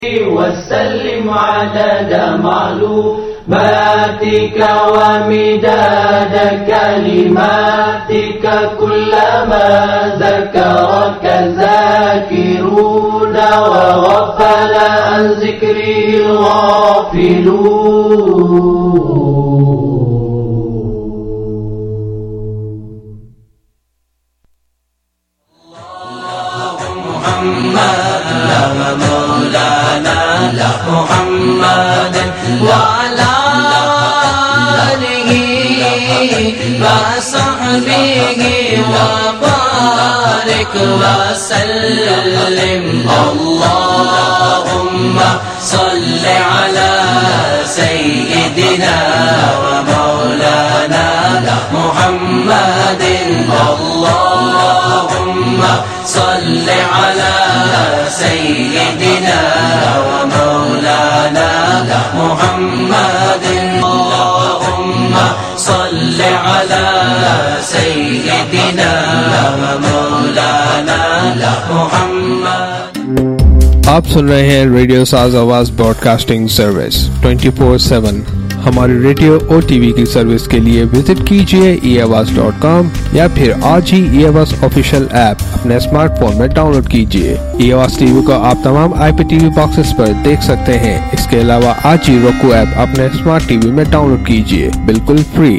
وسلم عدد معلوماتك ومداد كلماتك كلما ذكرك الذاكرون وغفل عن ذكره الغافلون. محمد وعلى آله وصحبه وبارك وسلم. اللهم صل على سيدنا ومولانا محمد. اللهم صل على سيدنا ومولانا محمد. اللهم صل على سيدنا ومولانا محمد. آپ سن رہے ہیں ریڈیو ساز آواز براڈ کاسٹنگ سروس 24/7. ہماری ریڈیو اور ٹی وی کی سروس کے لیے وزٹ کیجیے eAwaaz.com یا پھر آج ہی eAwaaz آفیشیل ایپ اپنے اسمارٹ فون میں ڈاؤن لوڈ کیجیے. eAwaaz ٹی وی کو آپ تمام آئی پی ٹی وی باکسز پر دیکھ سکتے ہیں. اس کے علاوہ آج ہی روکو ایپ اپنے اسمارٹ ٹی وی میں ڈاؤن لوڈ کیجیے بالکل فری.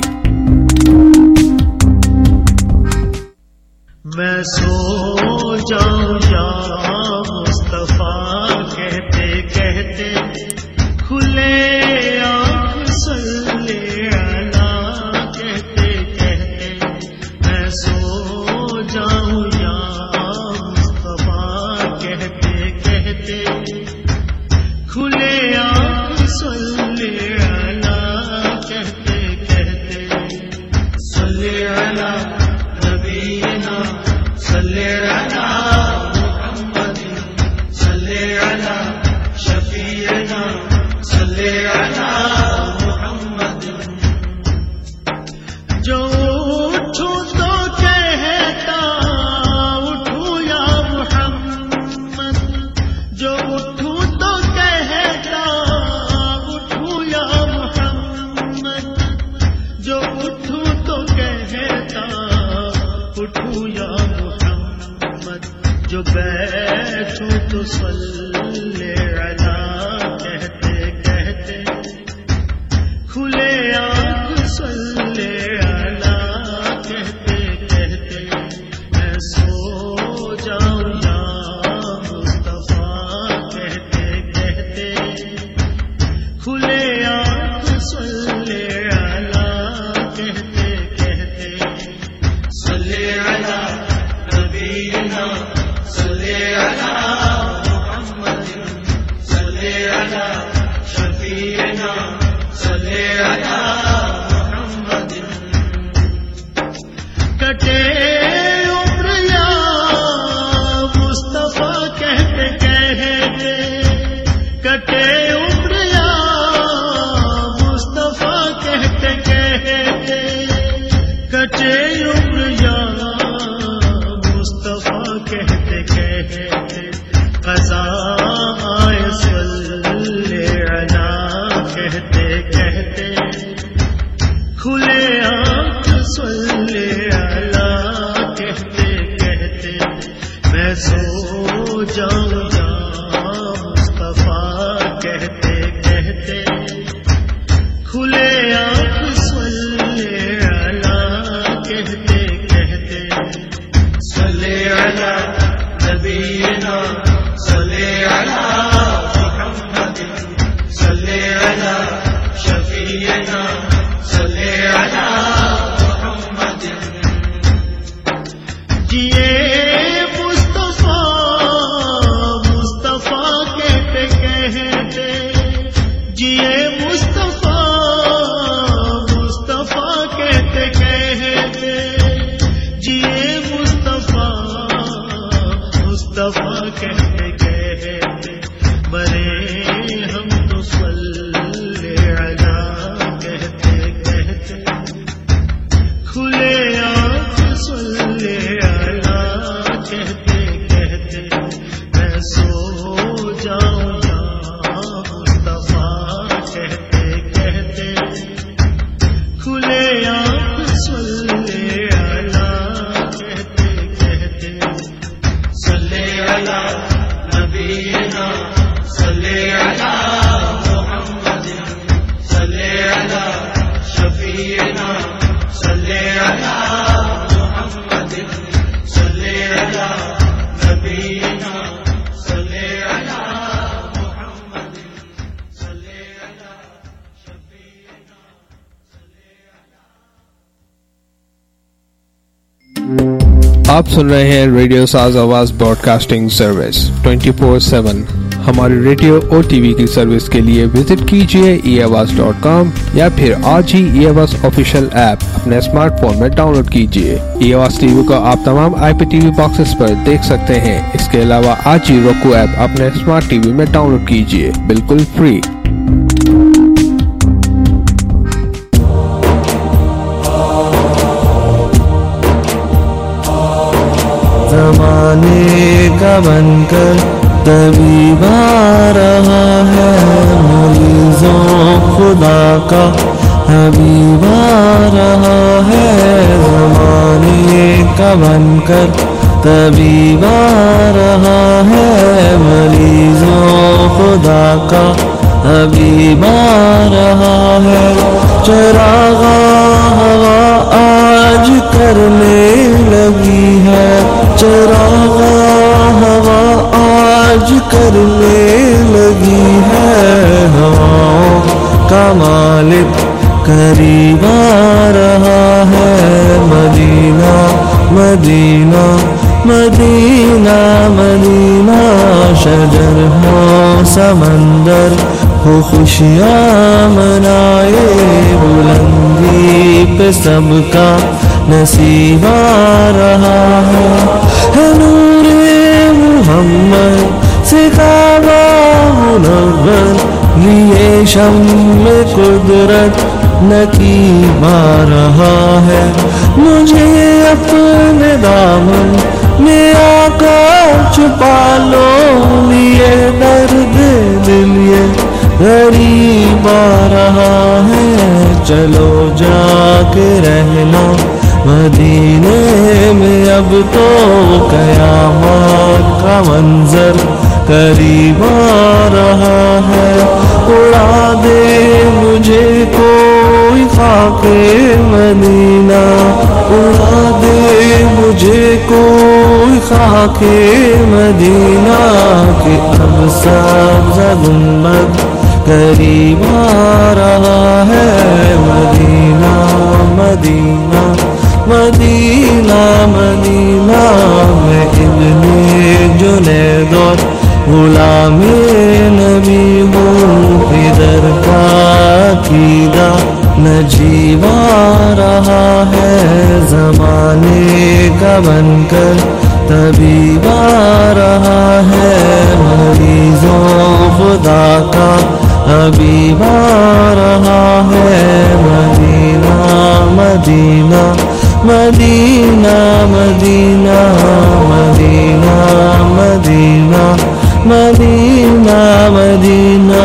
میں سو جاؤں یا مصطفیٰ کہتے کہتے کھلے آنکھ صلی علی کہتے کہتے میں سو جاؤں یا مصطفیٰ کہتے کہتے کھلے آنکھ صلی علی کہتے کہتے صلی علی نبینا صلی علی محمد صلی علی شفیعنا صلی علی محمد. جو اٹھوں تو کہتا اٹھوں یا محمد. جو اٹھوں تو کہتا اٹھوں یا محمد. جو اٹھوں تو کہتا اٹھوں یا محمد. جو بیٹھوں تو صلی علی کہتے کہتے کھلے آنکھ صلی علی کہتے کہتے میں سو جاؤں یا مصطفیٰ کہتے کہتے کھلے آنکھ صلی علی کہتے کہتے صلی علی نبینا صلی علی محمد صلی علی شفیعنا صلی علی محمد. کٹے عمر یا مصطفیٰ کہتے کہتے کٹے عمر یا مصطفیٰ کہتے کہتے کٹے عمر یا مصطفیٰ کہتے کہتے قضا آئے صلی علی کہتے کہتے کھلے آنکھ صلی علی کہتے کہتے میں سو جاؤں یا مصطفیٰ کہتے کہتے کھلے آنکھ صلی علی کہتے کہتے صلی علی نبینا صلی علی محمد صلی علی شفیعنا صلی علی محمد. جیے مصطفیٰ مصطفیٰ کہتے کہتے جیے مصطفیٰ مصطفیٰ کہتے کہتے جیے مصطفیٰ مصطفیٰ کہتے کہتے مرے ہم تو صلی علی کہتے کہتے کھلے آنکھ صلی علی کہتے کہتے میں سو جاؤں یا आप सुन रहे हैं रेडियो साज आवाज ब्रॉडकास्टिंग सर्विस 24/7। हमारे रेडियो और टीवी की सर्विस के लिए विजिट कीजिए eAwaz.com या फिर आज ही eAwaz ऑफिशियल ऐप अपने स्मार्टफोन में डाउनलोड कीजिए। eAwaz टीवी को आप तमाम IPTV बॉक्सेस पर देख सकते हैं। इसके अलावा आज ही roku ऐप अपने स्मार्ट टीवी में डाउनलोड कीजिए, बिल्कुल फ्री। ज़माने का बनकर तबीब आ रहा है, मरीज़ों खुदा का हबीब आ रहा है। ज़माने का बनकर तबीब आ रहा है, मरीज़ों खुदा का हबीब आ रहा है। चरागा हवा आज करने लगी है, चरागा हवा आज करने लगी है। हवाओं का मालिक करीब आ रहा है, मदीना मदीना मदीना मदीना। शजर हो समंदर हो खुशियाँ मनाए, बुलंदी पे सबका नसीब आ रहा है। नूरे मुहम्मद से काबा मुनव्वर लिए शम्म कुदरत नकीब आ रहा है। मुझे अपने दामन में आकर छुपा लो, लिए दर्द दिल ये गरीब आ रहा है। चलो जाके रहना मदीने में, अब तो क़यामत का मंजर करीब आ रहा है। उड़ा दे मुझे कोई खाके मदीना, उड़ा दे मुझे कोई खाके मदीना। कि अब सब्ज़ गुंबद करीब आ रहा है, मदीना मदीना मदीना मदीना। मैं इब्ने जुनैद और गुलामे नबी हूँ, इधर का अकीदा नजीब आ रहा है। ज़माने का बनकर तबीब आ रहा है, मरीज़ों खुदा का हबीब आ रहा है। Medina Medina Medina Medina Medina Medina Medina Medina.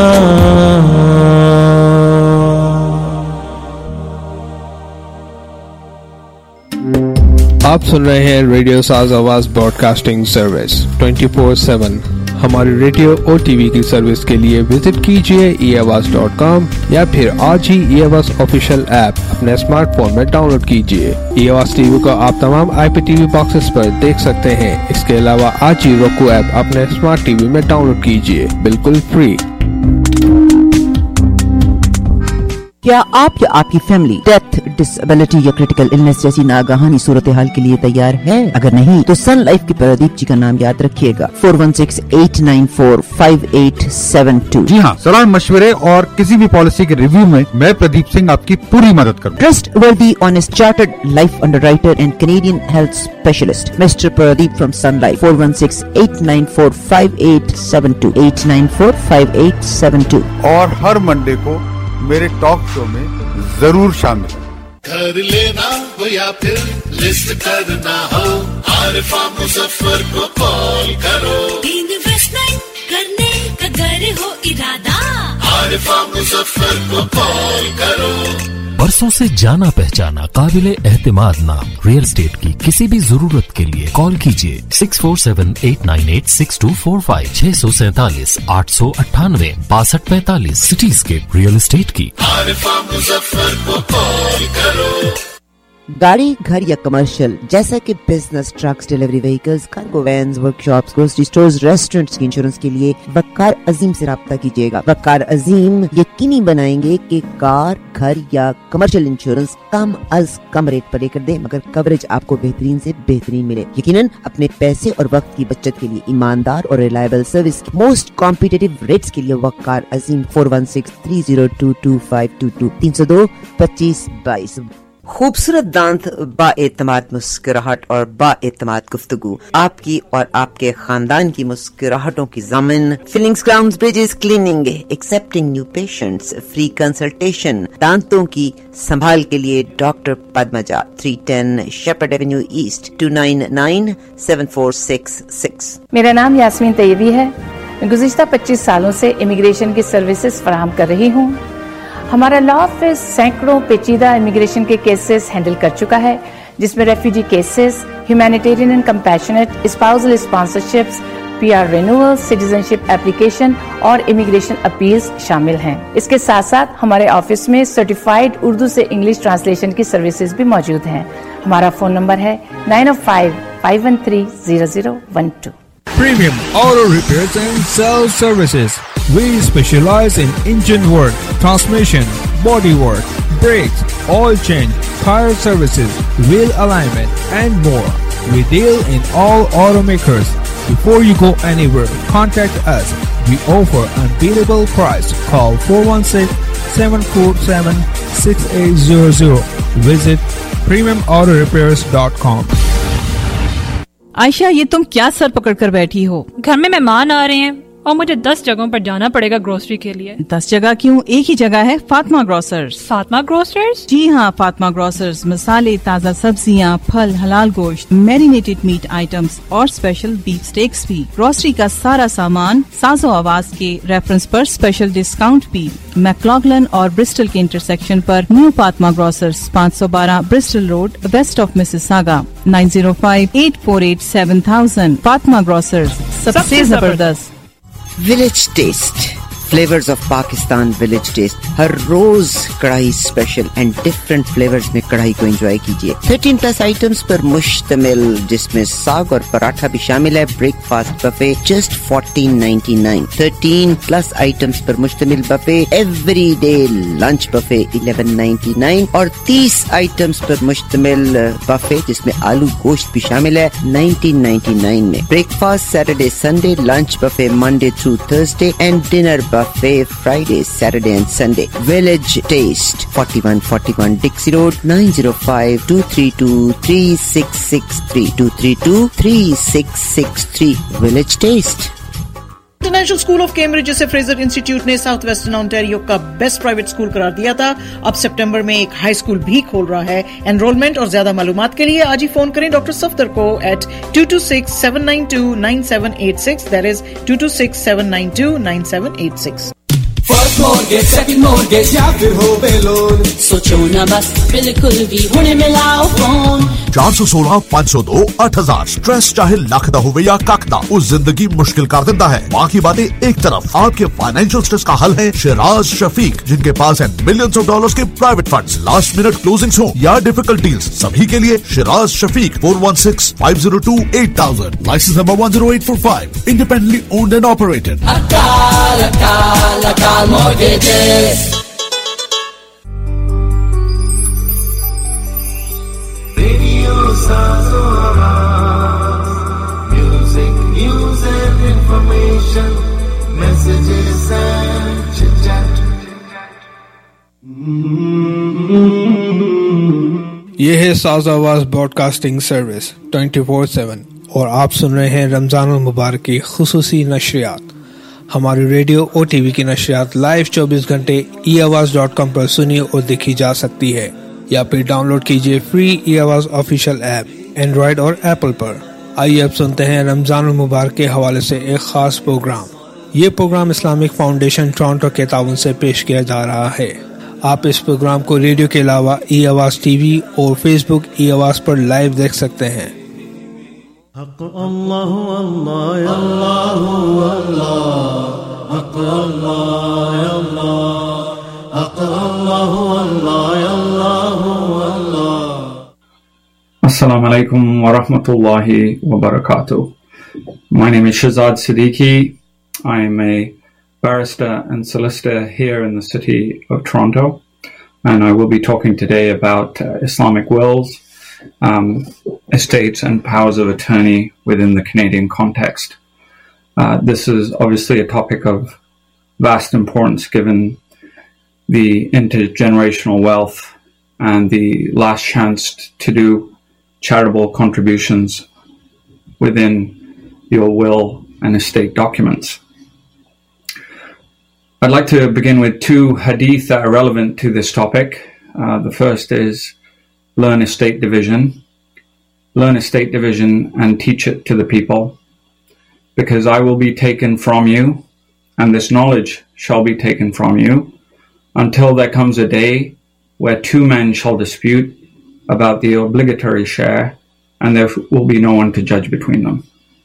आप सुन रहे हैं रेडियो साज आवाज ब्रॉडकास्टिंग सर्विस 24/7। हमारे रेडियो और टीवी की सर्विस के लिए विजिट कीजिए eAwaz.com या फिर आज ही eAwaz ऑफिशियल ऐप अपने स्मार्टफोन में डाउनलोड कीजिए। eAwaz टीवी को आप तमाम IPTV बॉक्सेस पर देख सकते हैं। इसके अलावा आज ही roku ऐप अपने स्मार्ट टीवी में डाउनलोड कीजिए, बिल्कुल फ्री। क्या आप या आपकी फैमिली डेथ, डिसेबिलिटी या क्रिटिकल इलनेस जैसी नागहानी सूरत हाल के लिए तैयार है? अगर नहीं तो सन लाइफ के प्रदीप जी का नाम याद रखिएगा, 4168945872। जी हाँ, सलाह मशवरे और किसी भी पॉलिसी के रिव्यू में मैं प्रदीप सिंह आपकी पूरी मदद करूँगा। Trustworthy honest chartered life underwriter and Canadian health specialist mister Pradeep from Sun Life, 4168945872 8945872। और हर मंडे को मेरे टॉक शो में जरूर शामिल। घर लेना हो या फिर लिस्ट करना हो, आरिफा मुजफ्फर को कॉल करो। इन्वेस्टमेंट करने का घर हो इरादा, आरिफा मुजफ्फर को कॉल करो। बरसों से जाना पहचाना काबिले एहतिमाद नाम रियल एस्टेट की किसी भी जरूरत के लिए कॉल कीजिए 6478986245 647 898 6245 सिटीस्केप रियल एस्टेट की। आरिफा मुजफ्फर को कॉल करो। गाड़ी, घर या कमर्शियल जैसा कि business, trucks, delivery vehicles, cargo vans, workshops, grocery stores, restaurants की इंश्योरेंस के लिए वकार अजीम से राब्ता कीजिएगा। वकार अजीम यकीनी बनाएंगे कि कार, घर या कमर्शियल इंश्योरेंस कम अज कम रेट पर लेकर दे, मगर कवरेज आपको बेहतरीन से बेहतरीन मिले। यकीनन अपने पैसे और वक्त की बचत के लिए ईमानदार और रिलायबल सर्विस की मोस्ट कॉम्पिटिटिव रेट्स के लिए वकार अजीम 4163022522 302-2522। खूबसूरत दांत, बाएतमाद मुस्कुराहट और बाएतमाद गुफ्तगू, आपकी और आपके खानदान की मुस्कुराहटों की ज़मीन। Fillings, crowns, bridges, cleaning, accepting new patients, free consultation. दांतों की संभाल के लिए doctor Padmaja, 310 Sheppard avenue east, 29974666। मेरा नाम यास्मीन तैयबी है। मैं गुज़िश्ता 25 सालों से इमिग्रेशन की सर्विसेज फराहम कर रही हूँ। हमारा लॉ ऑफिस सैकड़ों पेचीदा इमिग्रेशन के केसेस हैंडल कर चुका है, जिसमें refugee cases, humanitarian and compassionate, spousal sponsorships, PR renewal, citizenship application और इमिग्रेशन अपील्स शामिल हैं। इसके साथ साथ हमारे ऑफिस में सर्टिफाइड उर्दू से इंग्लिश ट्रांसलेशन की सर्विसेज भी मौजूद हैं। हमारा फोन नंबर है 905-513-0012। Premium Auto Repairs and Sales Services. We specialize in engine work, transmission, body work, brakes, oil change, tire services, wheel alignment, and more. We deal in all automakers. Before you go anywhere, contact us. We offer unbeatable price. Call 416-747-6800. Visit premiumautorepairs.com. Ayesha, ये तुम क्या sir पकड़ कर बैठी हो? घर में मेहमान आ रहे हैं और मुझे 10 जगहों पर जाना पड़ेगा ग्रोसरी के लिए। 10 जगह क्यों? एक ही जगह है, फातिमा ग्रोसर्स। फातिमा ग्रोसर्स? जी हाँ, फातिमा ग्रोसर्स मसाले, ताज़ा सब्जियाँ, फल, हलाल गोश्त, मैरिनेटेड मीट आइटम्स और स्पेशल बीफ स्टेक्स भी। ग्रोसरी का सारा सामान साजो आवाज के रेफरेंस पर स्पेशल डिस्काउंट भी। मैक्लॉगलन और ब्रिस्टल के इंटरसेक्शन पर new Fatima grocers, 512 Bristol road, west of Mississauga, 9058487000। Fatima grocers, सबसे जबरदस्त। Village taste, flavours of Pakistan. Village taste हर रोज karahi special and different flavours में कढ़ाई को एंजॉय कीजिए। 13+ आइटम्स पर मुश्तमिल, जिसमें साग और पराठा भी शामिल है। Breakfast buffet just 14.99। 13+ आइटम्स पर मुश्तमिल बफे, एवरीडे लंच बफे 11.99 और 30 आइटम्स पर मुश्तमिल बफे जिसमें आलू गोश्त भी शामिल है 1999 में। Breakfast Saturday Sunday, lunch buffet Monday through Thursday and dinner buffet Friday, Saturday and Sunday. Village Taste, 4141 Dixie Road, 905-232-3663, 232-3663. Village Taste. International school of Cambridge, जिसे फ्रेजर इंस्टीट्यूट ने साउथ वेस्टर्न ओंटारियो का बेस्ट प्राइवेट स्कूल करार दिया था, अब सितंबर में एक high school भी खोल रहा है। एनरोलमेंट और ज्यादा मालूमात के लिए आज ही फोन करें डॉक्टर सफदर को at 226-792-9786। That is 226-792-9786। First mortgage, second mortgage या फिर हो बेलोन, सोचो ना बस, बिल्कुल भी हुणे मिलाओ फोन। 416-502-8000। स्ट्रेस चाहे लख दा होवे या कख दा, उस जिंदगी मुश्किल कर देता है। बाकी बातें एक तरफ, आपके फाइनेंशियल स्ट्रेस का हल है शिराज शफीक, जिनके पास है मिलियंस ऑफ डॉलर्स के private funds. Last minute closings हो या डिफिकल्ट डील्स, सभी के लिए Shiraz Shafiq. 416-502-8000। Licence number 10845। Independently owned and operated. Akal Mortgages. Radio Sazo Awaaz. Music, news and information. Messages and chit-chat. ये है साज आवाज ब्रॉडकास्टिंग सर्विस 24/7 और आप सुन रहे हैं रमजान मुबारक की खुसूसी नशरियात। हमारी रेडियो और टीवी की नशरियात लाइव 24 घंटे eAwaz.com पर सुनिए और देखी जा सकती है, या फिर डाउनलोड कीजिए free eAwaz official app android और एप्पल पर। आइए अब सुनते हैं रमजान मुबारक के हवाले से एक खास प्रोग्राम। ये प्रोग्राम इस्लामिक फाउंडेशन टोरंटो के ताउन से पेश किया जा रहा है। आप इस प्रोग्राम को रेडियो के अलावा eAwaz टीवी और फेसबुक eAwaz पर लाइव देख सकते हैं। हक अल्लाह अल्लाह अल्लाह अल्लाह, हक अल्लाह अल्लाह, हक अल्लाह अल्लाह अल्लाह अल्लाह। Assalamu alaikum wa rahmatullahi wa barakatuh. My name is Shahzad Siddiqui. I am a barrister and solicitor here in the city of Toronto, and I will be talking today about Islamic wills, estates and powers of attorney within the Canadian context. This is obviously a topic of vast importance given the intergenerational wealth and the last chance to do charitable contributions within your will and estate documents. I'd like to begin with two hadith that are relevant to this topic. The first is learn estate division. Learn estate division and teach it to the people, because I will be taken from you, and this knowledge shall be taken from you, until there comes a day where two men shall dispute about the obligatory share, and there will be no one to judge between them.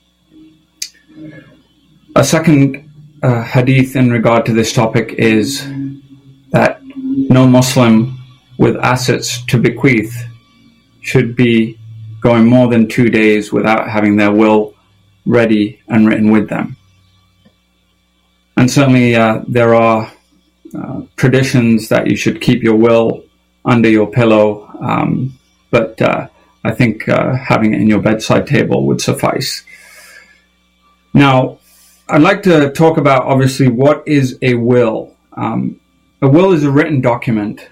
A second hadith in regard to this topic is that no Muslim with assets to bequeath should be going more than 2 days without having their will ready and written with them. And certainly there are traditions that you should keep your will under your pillow, but I think having it in your bedside table would suffice. Now, I'd like to talk about, obviously, what is a will. A will is a written document,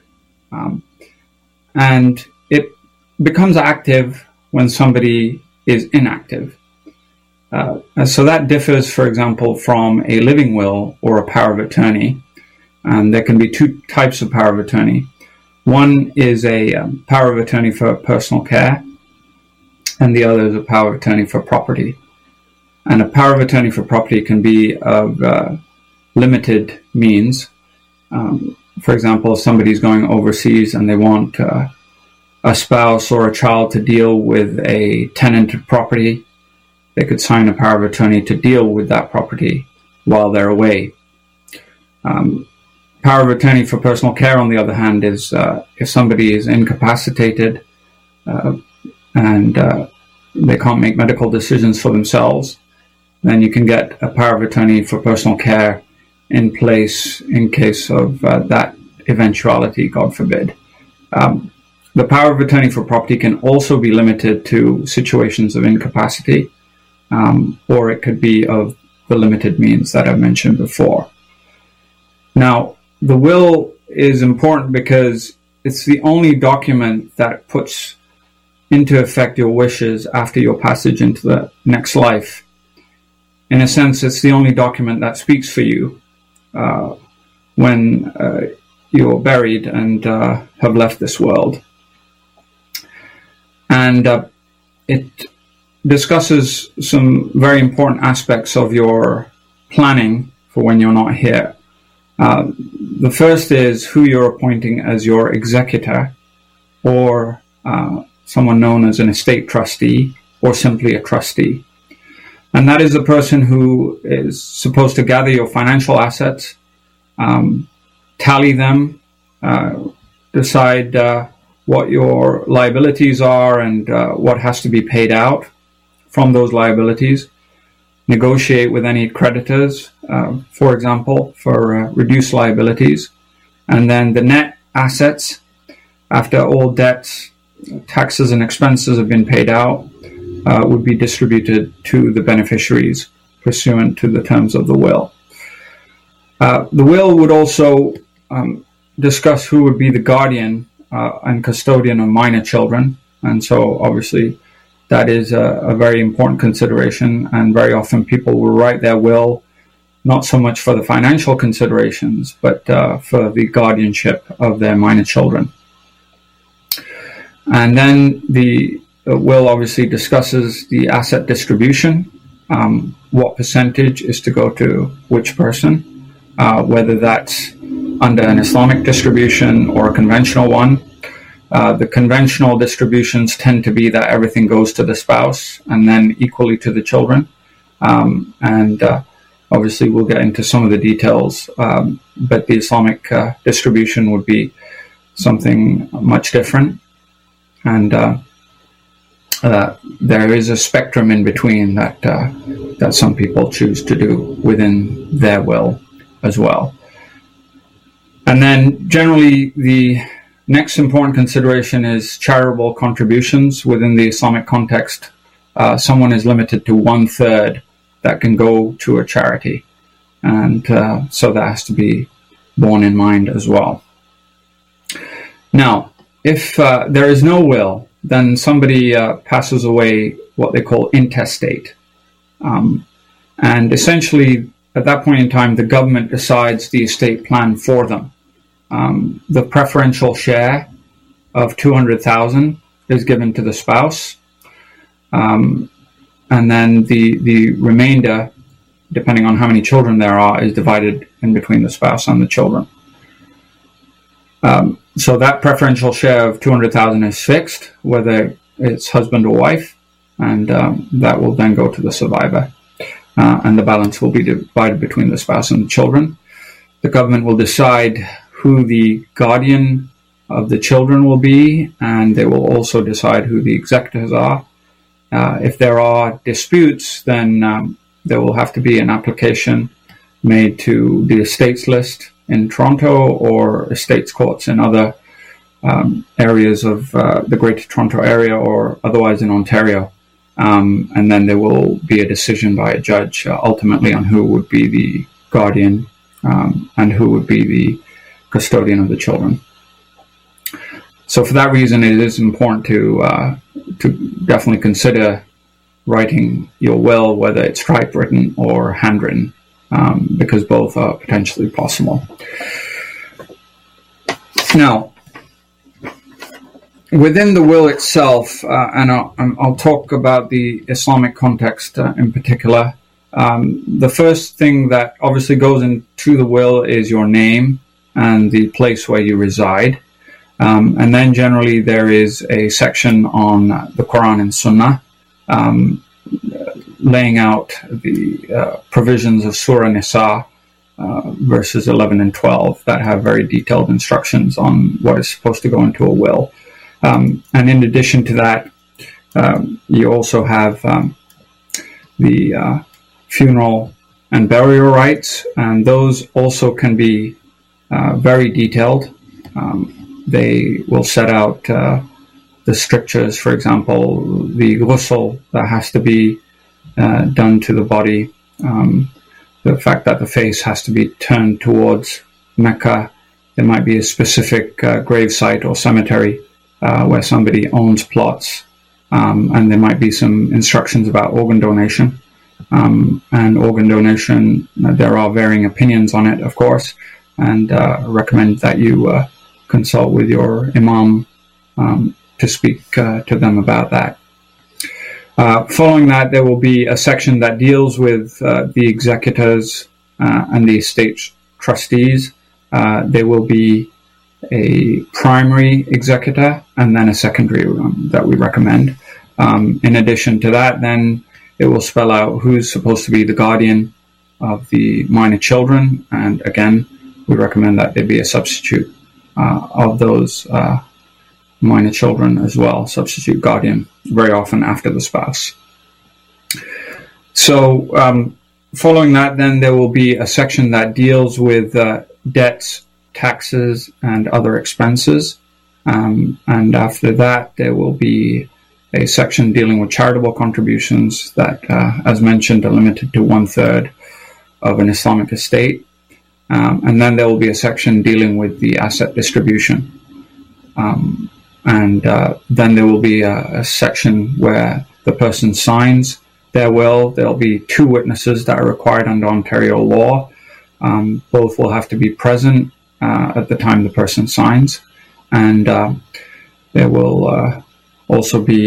and it becomes active when somebody is inactive. So that differs, for example, from a living will or a power of attorney. And there can be two types of power of attorney. One is a power of attorney for personal care, and the other is a power of attorney for property. And a power of attorney for property can be of limited means. For example, if somebody's going overseas and they want a spouse or a child to deal with a tenanted property, they could sign a power of attorney to deal with that property while they're away. Power of attorney for personal care, on the other hand, is if somebody is incapacitated and they can't make medical decisions for themselves, then you can get a power of attorney for personal care in place in case of that eventuality, God forbid. The power of attorney for property can also be limited to situations of incapacity, or it could be of the limited means that I've mentioned before. Now, the will is important because it's the only document that puts into effect your wishes after your passage into the next life. In a sense, it's the only document that speaks for you when you're buried and have left this world. And it discusses some very important aspects of your planning for when you're not here. The first is who you're appointing as your executor, or someone known as an estate trustee, or simply a trustee. And that is the person who is supposed to gather your financial assets, tally them, decide what your liabilities are and what has to be paid out from those liabilities, negotiate with any creditors, for example, for reduced liabilities, and then the net assets, after all debts, taxes and expenses have been paid out, would be distributed to the beneficiaries pursuant to the terms of the will. The will would also discuss who would be the guardian and custodian of minor children, and so obviously that is a very important consideration, and very often people will write their will not so much for the financial considerations, but for the guardianship of their minor children. And then the will obviously discusses the asset distribution, what percentage is to go to which person, whether that's under an Islamic distribution or a conventional one. The conventional distributions tend to be that everything goes to the spouse and then equally to the children. And obviously we'll get into some of the details, but the Islamic distribution would be something much different. And there is a spectrum in between that some people choose to do within their will as well. And then generally the next important consideration is charitable contributions. Within the Islamic context, someone is limited to 1/3 that can go to a charity. And so that has to be borne in mind as well. Now, if there is no will, then somebody passes away what they call intestate. And essentially, at that point in time, the government decides the estate plan for them. The preferential share of 200,000 is given to the spouse. And then the remainder, depending on how many children there are, is divided in between the spouse and the children. So that preferential share of 200,000 is fixed, whether it's husband or wife, and that will then go to the survivor. And the balance will be divided between the spouse and the children. The government will decide who the guardian of the children will be, and they will also decide who the executors are. If there are disputes, then there will have to be an application made to the estates list in Toronto or estates courts in other areas of the Greater Toronto area or otherwise in Ontario. And then there will be a decision by a judge ultimately on who would be the guardian and who would be the custodian of the children. So for that reason, it is important to definitely consider writing your will, whether it's typewritten or handwritten, because both are potentially possible. Now, within the will itself, and I'll talk about the Islamic context in particular, the first thing that obviously goes into the will is your name and the place where you reside. And then generally there is a section on the Quran and Sunnah, laying out the provisions of Surah Nisa, verses 11 and 12, that have very detailed instructions on what is supposed to go into a will. And in addition to that, you also have the funeral and burial rites, and those also can be very detailed. They will set out the strictures, for example, the ghusl that has to be done to the body, the fact that the face has to be turned towards Mecca. There might be a specific grave site or cemetery where somebody owns plots, and there might be some instructions about organ donation. And organ donation, there are varying opinions on it, of course, and recommend that you consult with your imam to speak to them about that. Following that, there will be a section that deals with the executors and the estate trustees. There will be a primary executor and then a secondary one that we recommend. In addition to that, then it will spell out who's supposed to be the guardian of the minor children, and again, we recommend that there be a substitute of those minor children as well, substitute guardian, very often after the spouse. So following that, then there will be a section that deals with debts, taxes, and other expenses. And after that, there will be a section dealing with charitable contributions that, as mentioned, are limited to 1/3 of an Islamic estate. And then there will be a section dealing with the asset distribution. And then there will be a section where the person signs their will. There'll be 2 witnesses that are required under Ontario law. Both will have to be present at the time the person signs. And there will also be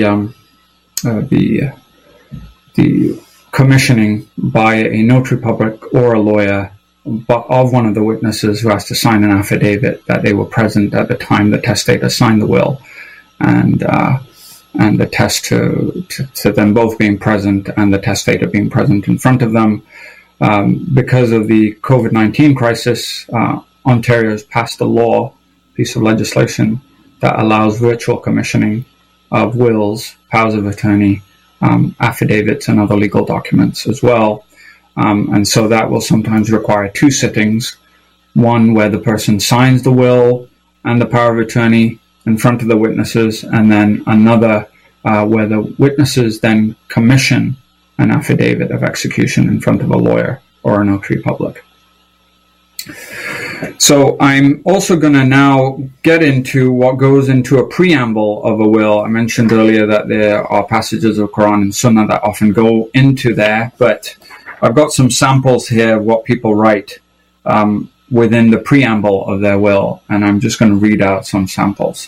the commissioning by a notary public or a lawyer of one of the witnesses who has to sign an affidavit that they were present at the time the testator signed the will, and attest to them both being present and the testator being present in front of them. Because of the COVID-19 crisis, Ontario has passed a piece of legislation that allows virtual commissioning of wills, powers of attorney, affidavits, and other legal documents as well. And so that will sometimes require two sittings, one where the person signs the will and the power of attorney in front of the witnesses, and then another where the witnesses then commission an affidavit of execution in front of a lawyer or a notary public. So I'm also going to now get into what goes into a preamble of a will. I mentioned earlier that there are passages of Quran and Sunnah that often go into there, but I've got some samples here of what people write within the preamble of their will, and I'm just going to read out some samples.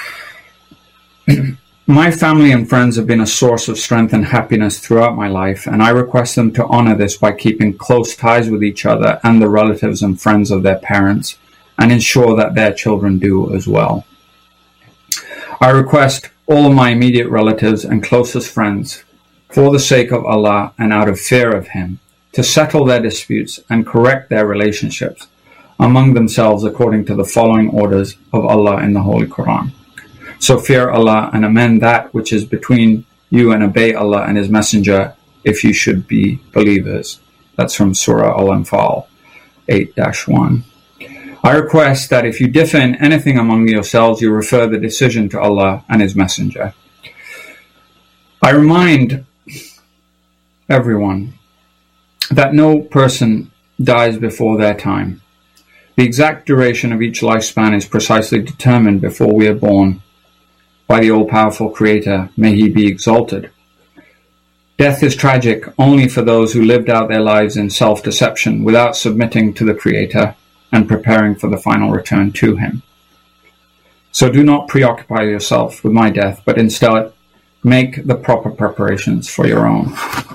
My family and friends have been a source of strength and happiness throughout my life, and I request them to honor this by keeping close ties with each other and the relatives and friends of their parents, and ensure that their children do as well. I request all of my immediate relatives and closest friends, for the sake of Allah and out of fear of Him, to settle their disputes and correct their relationships among themselves according to the following orders of Allah in the Holy Quran. So fear Allah and amend that which is between you, and obey Allah and His Messenger if you should be believers. That's from Surah Al-Anfal 8-1. I request that if you differ in anything among yourselves, you refer the decision to Allah and His Messenger. I remind everyone that no person dies before their time. The exact duration of each lifespan is precisely determined before we are born by the all-powerful Creator, may He be exalted. Death is tragic only for those who lived out their lives in self-deception without submitting to the Creator and preparing for the final return to Him. So do not preoccupy yourself with my death, but instead make the proper preparations for your own.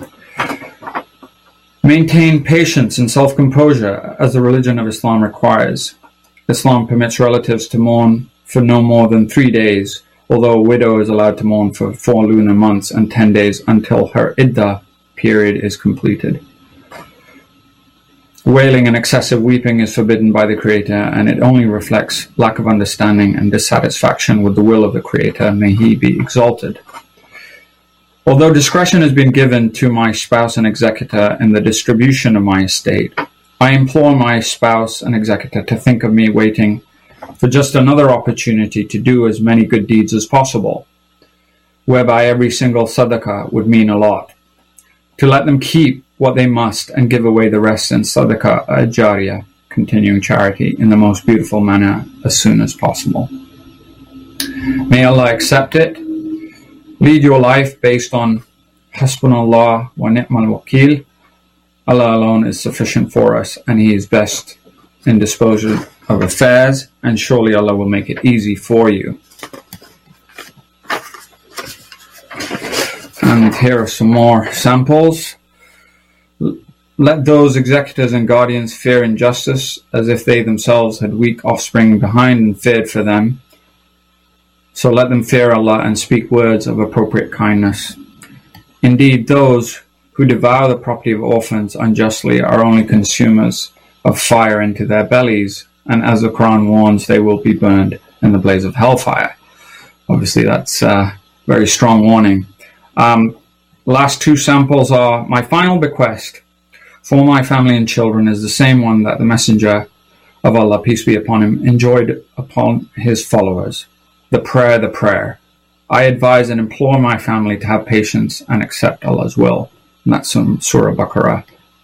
Maintain patience and self-composure as the religion of Islam requires. Islam permits relatives to mourn for no more than 3 days, although a widow is allowed to mourn for 4 lunar months and 10 days until her iddah period is completed. Wailing and excessive weeping is forbidden by the Creator, and it only reflects lack of understanding and dissatisfaction with the will of the Creator, may He be exalted. Although discretion has been given to my spouse and executor in the distribution of my estate, I implore my spouse and executor to think of me waiting for just another opportunity to do as many good deeds as possible, whereby every single sadaqah would mean a lot, to let them keep what they must and give away the rest in sadaqah jariyah, continuing charity, in the most beautiful manner as soon as possible. May Allah accept it. Lead your life based on Hasbunallah wa ni'mal wakil. Allah alone is sufficient for us, and He is best in disposal of affairs, and surely Allah will make it easy for you. And here are some more samples. Let those executors and guardians fear injustice as if they themselves had weak offspring behind and feared for them. So let them fear Allah and speak words of appropriate kindness. Indeed, those who devour the property of orphans unjustly are only consumers of fire into their bellies, and as the Quran warns, they will be burned in the blaze of hellfire. Obviously, that's a very strong warning. Last two samples are: my final bequest for my family and children is the same one that the Messenger of Allah, peace be upon him, enjoined upon his followers. The prayer. I advise and implore my family to have patience and accept Allah's will. And that's from Surah Baqarah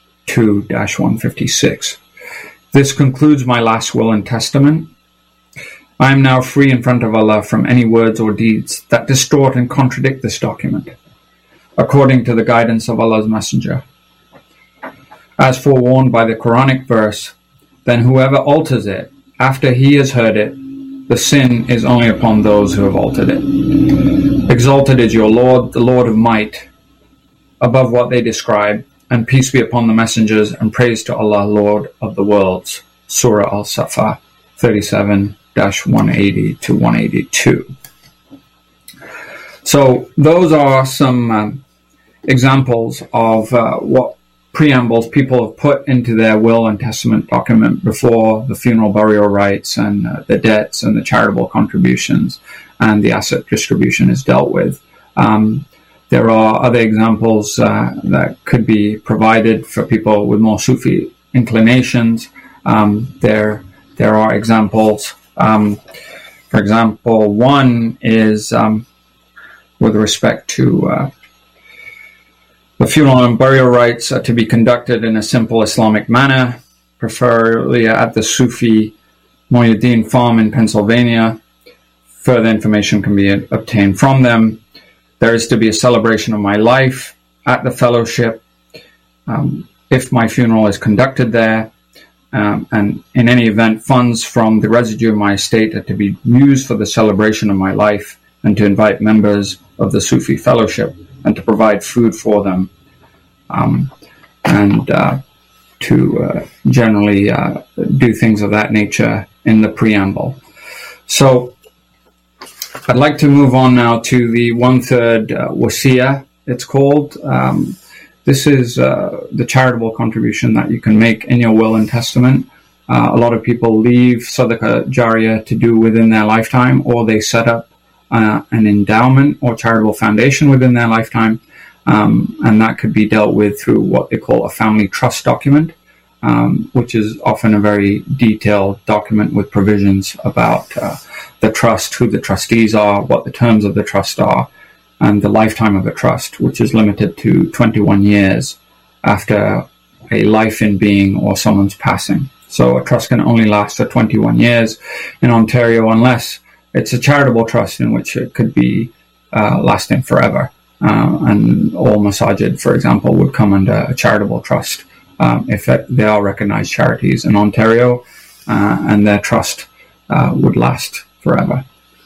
2-156. This concludes my last will and testament. I am now free in front of Allah from any words or deeds that distort and contradict this document, according to the guidance of Allah's Messenger. As forewarned by the Quranic verse, then whoever alters it after he has heard it, the sin is only upon those who have altered it. Exalted is your Lord, the Lord of might, above what they describe, and peace be upon the messengers, and praise to Allah, Lord of the worlds. Surah Al-Safa 37-180-182. So those are some examples of what preambles people have put into their will and testament document before the funeral burial rites and the debts and the charitable contributions and the asset distribution is dealt with. There are other examples that could be provided for people with more Sufi inclinations. There are examples. For example, one is with respect to the funeral and burial rites are to be conducted in a simple Islamic manner, preferably at the Sufi Muhyiddin farm in Pennsylvania. Further information can be obtained from them. There is to be a celebration of my life at the fellowship if my funeral is conducted there. And in any event, funds from the residue of my estate are to be used for the celebration of my life and to invite members of the Sufi fellowship and to provide food for them, and to generally do things of that nature in the preamble. So I'd like to move on now to the 1/3 wasiyah, it's called. This is the charitable contribution that you can make in your will and testament. A lot of people leave Sadaqah Jariyah to do within their lifetime, or they set up an endowment or charitable foundation within their lifetime, and that could be dealt with through what they call a family trust document, which is often a very detailed document with provisions about the trust, who the trustees are, what the terms of the trust are, and the lifetime of the trust, which is limited to 21 years after a life in being or someone's passing. So a trust can only last for 21 years in Ontario unless it's a charitable trust, in which it could be lasting forever. And all masajid, for example, would come under a charitable trust if they are recognized charities in Ontario, and their trust would last forever.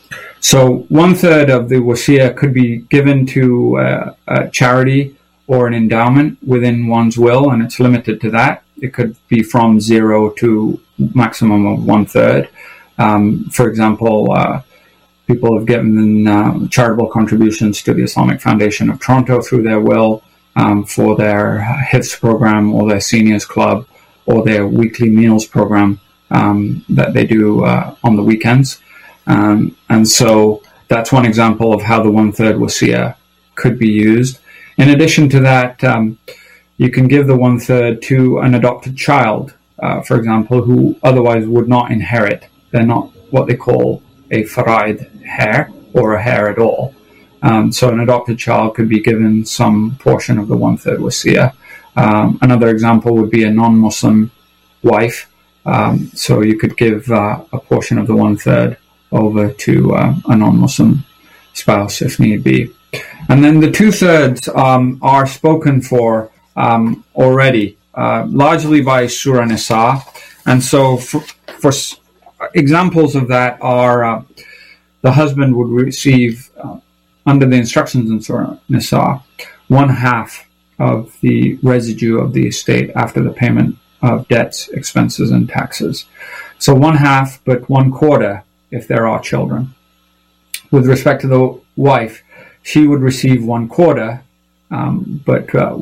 So 1/3 of the wasiyah could be given to a charity or an endowment within one's will, and it's limited to that. It could be from 0 to maximum of 1/3. For example, people have given charitable contributions to the Islamic Foundation of Toronto through their will for their Hifz program or their seniors club or their weekly meals program that they do on the weekends. And so that's one example of how the 1/3 wasiyah could be used. In addition to that, you can give the 1/3 to an adopted child, for example, who otherwise would not inherit. They're not what they call a faraid heir or a heir at all. So an adopted child could be given some portion of the 1/3 wasiyah. Another example would be a non-Muslim wife. So you could give a portion of the 1/3 over to a non-Muslim spouse if need be. And then the 2/3 are spoken for already, largely by Surah Nisa. And so for examples of that are the husband would receive, under the instructions in Surah Nisa, 1/2 of the residue of the estate after the payment of debts, expenses, and taxes. So 1/2, but 1/4 if there are children. With respect to the wife, she would receive 1/4, but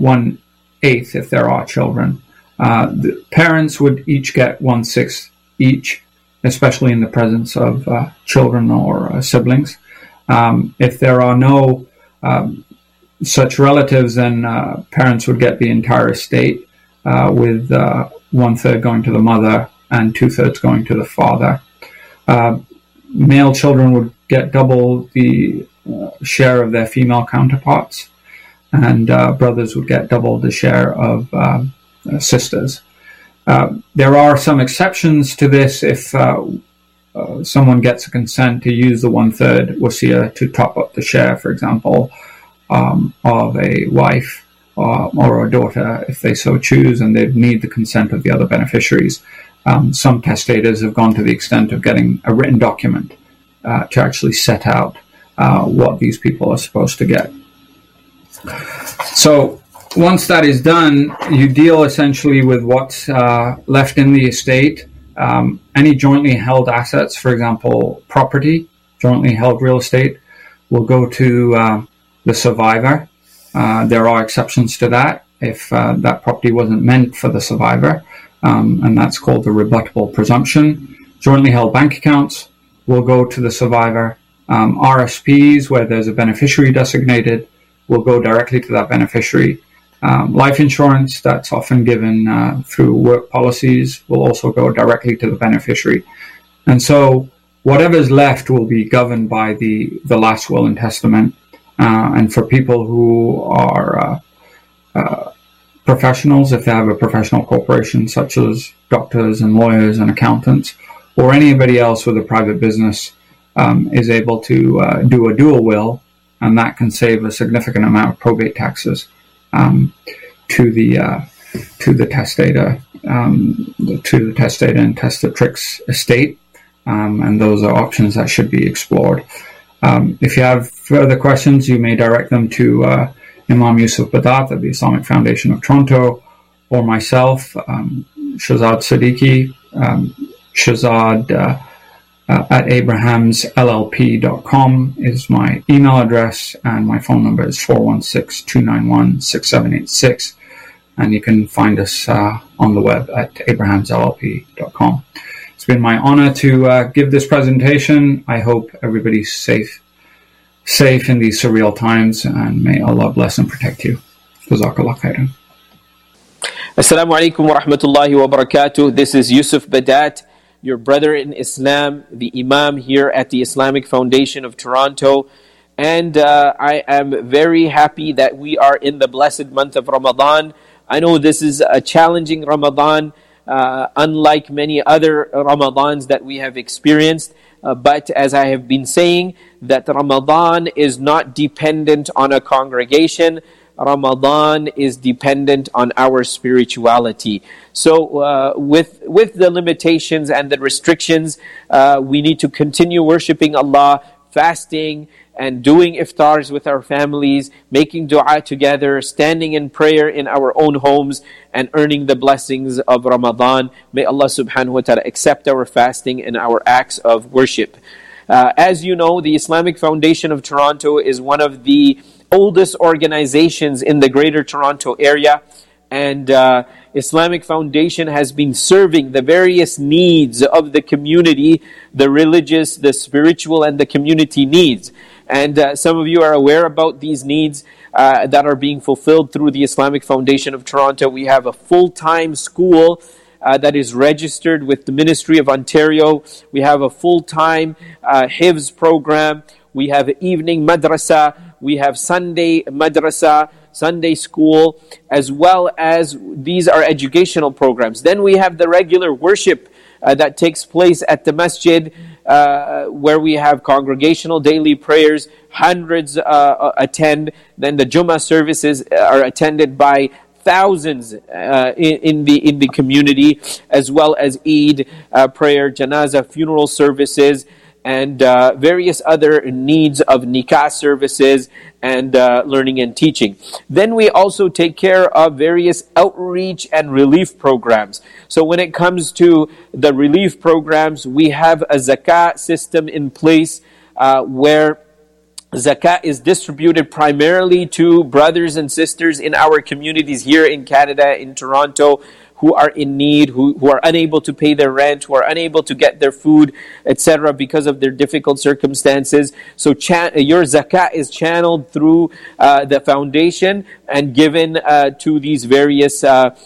1/8 if there are children. The parents would each get 1/6 each, especially in the presence of children or siblings. If there are no such relatives, then parents would get the entire estate, with 1/3 going to the mother and 2/3 going to the father. Male children would get double the share of their female counterparts, and brothers would get double the share of sisters. There are some exceptions to this if someone gets a consent to use the 1/3 wasiyah to top up the share, for example, of a wife or a daughter, if they so choose, and they need the consent of the other beneficiaries. Some testators have gone to the extent of getting a written document to actually set out what these people are supposed to get. So once that is done, you deal essentially with what's left in the estate. Any jointly held assets, for example, property, jointly held real estate, will go to the survivor. There are exceptions to that. if that property wasn't meant for the survivor, and that's called the rebuttable presumption. Jointly held bank accounts will go to the survivor. RSPs, where there's a beneficiary designated, will go directly to that beneficiary. Life insurance, that's often given through work policies, will also go directly to the beneficiary. And so whatever's left will be governed by the last will and testament. And for people who are professionals, if they have a professional corporation, such as doctors and lawyers and accountants, or anybody else with a private business, is able to do a dual will, and that can save a significant amount of probate taxes to the testator, to the testator and testatrix estate, and those are options that should be explored. If you have further questions, you may direct them to Imam Yusuf Badat at the Islamic Foundation of Toronto, or myself, Shazad Siddiqui, Shazad at abrahamsllp.com is my email address, and my phone number is 416-291-6786, and you can find us on the web at abrahamsllp.com. It's been my honor to give this presentation. I hope everybody's safe in these surreal times, and may Allah bless and protect you. Jazakallah khairan. Assalamu alaikum wa rahmatullahi wa barakatuh. This is Yusuf Badat, your brother in Islam, the Imam here at the Islamic Foundation of Toronto. And I am very happy that we are in the blessed month of Ramadan. I know this is a challenging Ramadan, unlike many other Ramadans that we have experienced. But as I have been saying, that Ramadan is not dependent on a congregation. Ramadan is dependent on our spirituality. So with the limitations and the restrictions, we need to continue worshiping Allah, fasting, and doing iftars with our families, making dua together, standing in prayer in our own homes, and earning the blessings of Ramadan. May Allah subhanahu wa ta'ala accept our fasting and our acts of worship. As you know, the Islamic Foundation of Toronto is one of the oldest organizations in the Greater Toronto area, and Islamic Foundation has been serving the various needs of the community, the religious, the spiritual, and the community needs. And some of you are aware about these needs that are being fulfilled through the Islamic Foundation of Toronto. We have a full-time school that is registered with the Ministry of Ontario. We have a full-time Hifz program. We have evening madrasa. We have Sunday madrasa, Sunday school, as well as these are educational programs. Then we have the regular worship that takes place at the masjid, where we have congregational daily prayers. Hundreds attend. Then the Jummah services are attended by thousands in the community, as well as Eid prayer, Janazah funeral services, and various other needs of nikah services and learning and teaching. Then we also take care of various outreach and relief programs. So when it comes to the relief programs, we have a zakah system in place where zakah is distributed primarily to brothers and sisters in our communities here in Canada, in Toronto, who are in need, who are unable to pay their rent, who are unable to get their food, etc., because of their difficult circumstances. So your zakah is channeled through the foundation and given to these various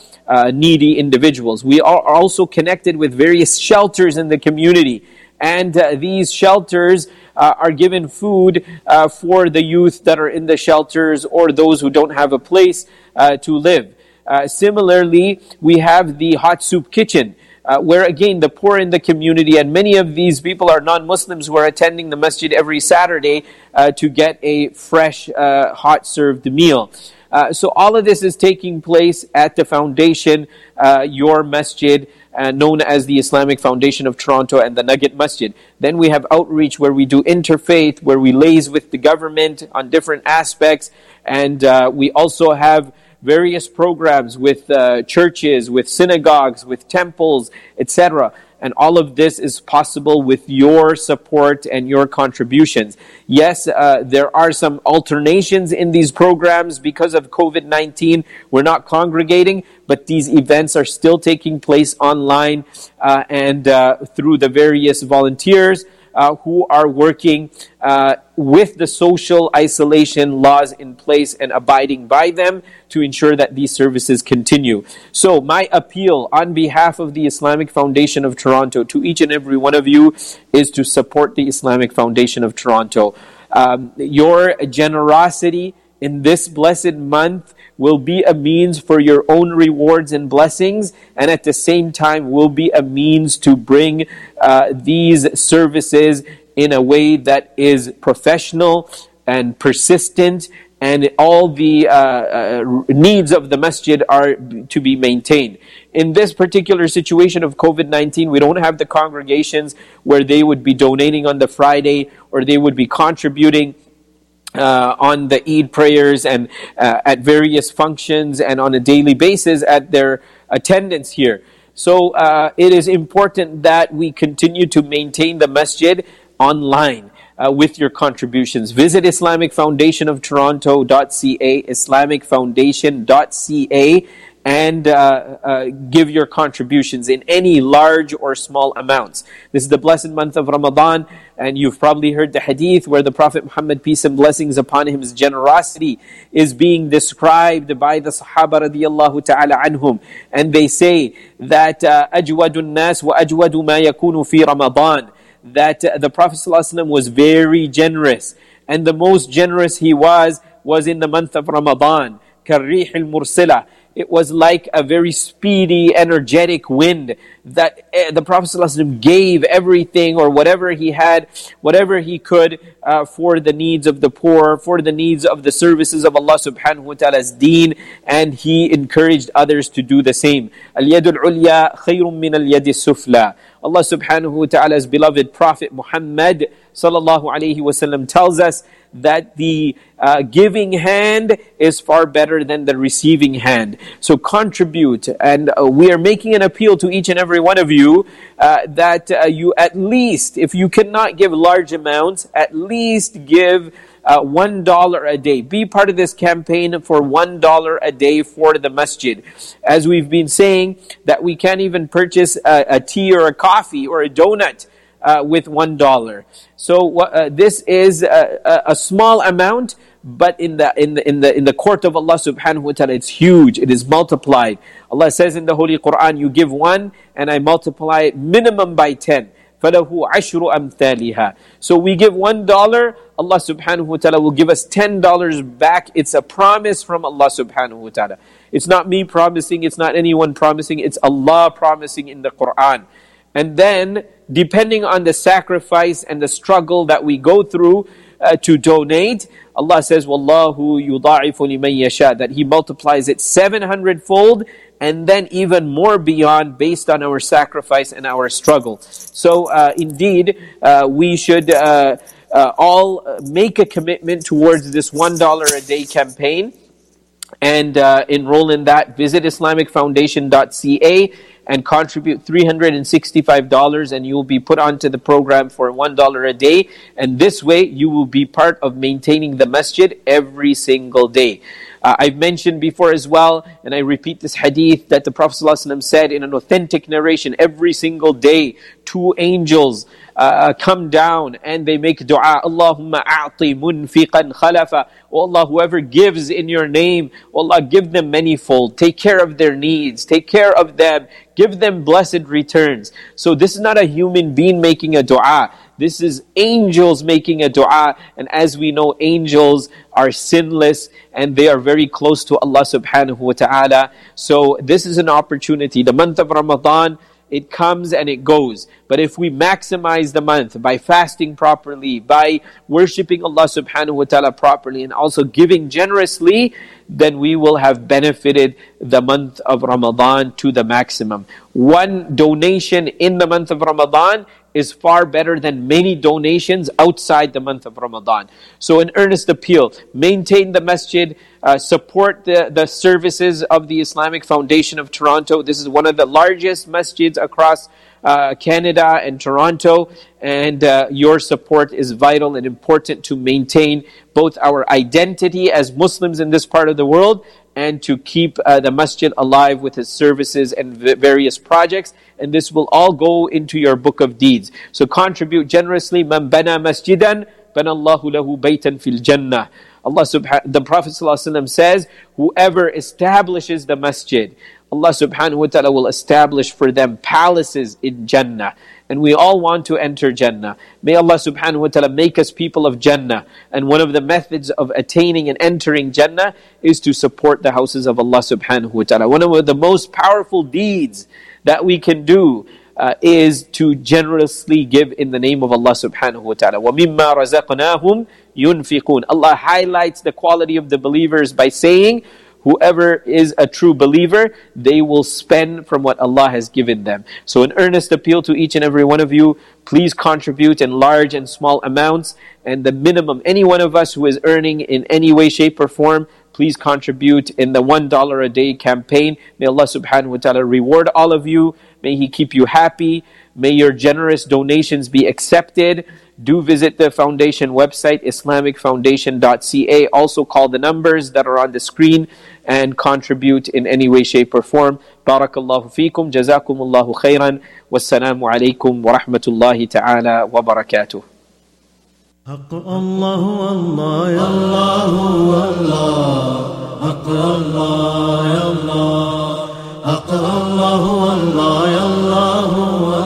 needy individuals. We are also connected with various shelters in the community, and these shelters are given food for the youth that are in the shelters or those who don't have a place to live. Similarly, we have the hot soup kitchen, where again the poor in the community, and many of these people are non-Muslims who are attending the masjid every Saturday to get a fresh hot served meal. So all of this is taking place at the foundation, your masjid, known as the Islamic Foundation of Toronto and the Nugget Masjid. Then we have outreach where we do interfaith, where we liaise with the government on different aspects, and we also have various programs with churches, with synagogues, with temples, etc. And all of this is possible with your support and your contributions. Yes, there are some alternations in these programs because of COVID-19. We're not congregating, but these events are still taking place online and through the various volunteers who are working with the social isolation laws in place and abiding by them to ensure that these services continue. So my appeal on behalf of the Islamic Foundation of Toronto to each and every one of you is to support the Islamic Foundation of Toronto. Your generosity in this blessed month will be a means for your own rewards and blessings, and at the same time will be a means to bring these services in a way that is professional and persistent, and all the needs of the masjid are to be maintained. In this particular situation of COVID-19, we don't have the congregations where they would be donating on the Friday, or they would be contributing on the Eid prayers and at various functions and on a daily basis at their attendance here. So it is important that we continue to maintain the masjid online with your contributions. Visit IslamicFoundationofToronto.ca, IslamicFoundation.ca, and give your contributions in any large or small amounts. This is the blessed month of Ramadan, and you've probably heard the hadith where the Prophet Muhammad, peace and blessings upon him, his generosity is being described by the Sahaba radiyallahu ta'ala anhum. And they say that أَجْوَدُ النَّاسِ وَأَجْوَدُ مَا يَكُونُ فِي رَمَضَانِ, that the Prophet ﷺ was very generous, and the most generous he was in the month of Ramadan. كَالرِّيحِ الْمُرْسِلَةِ, it was like a very speedy, energetic wind that the Prophet ﷺ gave everything, or whatever he had, whatever he could, for the needs of the poor, for the needs of the services of Allah subhanahu wa ta'ala's deen, and he encouraged others to do the same. Al-yadul ulya khayrun min al-yadi sufla. Allah subhanahu wa ta'ala's beloved Prophet Muhammad sallallahu alayhi wasallam tells us that the giving hand is far better than the receiving hand. So contribute, and we are making an appeal to each and every one of you that you at least, if you cannot give large amounts, at least give $1 a day. Be part of this campaign for $1 a day for the masjid. As we've been saying, that we can't even purchase a tea or a coffee or a donut with $1. So this is a small amount, but in the court of Allah subhanahu wa ta'ala, it's huge. It is multiplied. Allah says in the Holy Quran, you give one and I multiply it minimum by 10. فَلَهُ عَشْرُ أَمْثَالِهَا. So we give $1, Allah subhanahu wa ta'ala will give us $10 back. It's a promise from Allah subhanahu wa ta'ala. It's not me promising, it's not anyone promising, it's Allah promising in the Quran. And then, depending on the sacrifice and the struggle that we go through to donate, Allah says, وَاللَّهُ يُضَاعِفُ لِمَنْ يَشَاءُ, that He multiplies it 700-fold, and then even more beyond based on our sacrifice and our struggle. So indeed, we should all make a commitment towards this $1 a day campaign and enroll in that. Visit IslamicFoundation.ca and contribute $365, and you will be put onto the program for $1 a day. And this way, you will be part of maintaining the masjid every single day. I've mentioned before as well, and I repeat this hadith, that the Prophet ﷺ said in an authentic narration, every single day, 2 angels come down and they make dua. Allahumma a'ti munfiqan khalafa. Oh Allah, whoever gives in your name, oh Allah, give them manifold. Take care of their needs. Take care of them. Give them blessed returns. So this is not a human being making a dua. This is angels making a dua. And as we know, angels are sinless and they are very close to Allah subhanahu wa ta'ala. So this is an opportunity. The month of Ramadan, it comes and it goes. But if we maximize the month by fasting properly, by worshipping Allah subhanahu wa ta'ala properly, and also giving generously, then we will have benefited the month of Ramadan to the maximum. One donation in the month of Ramadan is far better than many donations outside the month of Ramadan. So an earnest appeal, maintain the masjid, support the services of the Islamic Foundation of Toronto. This is one of the largest masjids across Canada and Toronto, and your support is vital and important to maintain both our identity as Muslims in this part of the world and to keep the masjid alive with its services and various projects. And this will all go into your book of deeds. So contribute generously. Man bana masjidan, bana Allahu lahu baytan fil jannah. The Prophet ﷺ says, whoever establishes the masjid, Allah subhanahu wa ta'ala will establish for them palaces in Jannah. And we all want to enter Jannah. May Allah subhanahu wa ta'ala make us people of Jannah. And one of the methods of attaining and entering Jannah is to support the houses of Allah subhanahu wa ta'ala. One of the most powerful deeds that we can do is to generously give in the name of Allah subhanahu wa ta'ala. وَمِمَّا رَزَقْنَاهُمْ يُنْفِقُونَ. Allah highlights the quality of the believers by saying, whoever is a true believer, they will spend from what Allah has given them. So an earnest appeal to each and every one of you, please contribute in large and small amounts. And the minimum, any one of us who is earning in any way, shape or form, please contribute in the $1 a day campaign. May Allah subhanahu wa ta'ala reward all of you. May He keep you happy. May your generous donations be accepted. Do visit the foundation website, islamicfoundation.ca. Also call the numbers that are on the screen and contribute in any way, shape or form. Barakallahu feekum, jazakumullahu khairan, wassalamu alaikum wa rahmatullahi ta'ala wa barakatuh. حق الله الله يا الله الله حق الله يا الله حق الله الله يا الله